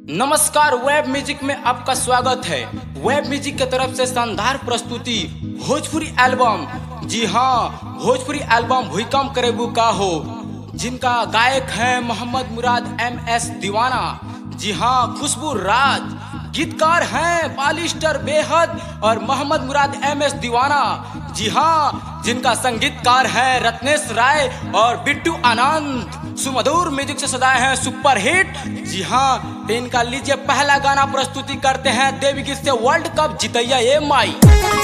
नमस्कार, web music में आपका स्वागत है। वेब म्यूजिक की तरफ से शानदार प्रस्तुति भोजपुरी एल्बम। जी हाँ, भोजपुरी एल्बम भूकंप करेबू का हो, जिनका गायक है मोहम्मद मुराद MS दीवाना। जी हाँ, खुशबू राज गीतकार हैं पालिस्टर बेहद और मोहम्मद मुराद MS दीवाना। जी हाँ, जिनका संगीतकार है रत्नेश राय और बिट्टू आनंद। सुमधुर म्यूजिक से सजाए हैं सुपर हिट। जी हाँ, इनका लीजिए पहला गाना प्रस्तुति करते हैं देवी गीत से वर्ल्ड कप जीतैया ए माई।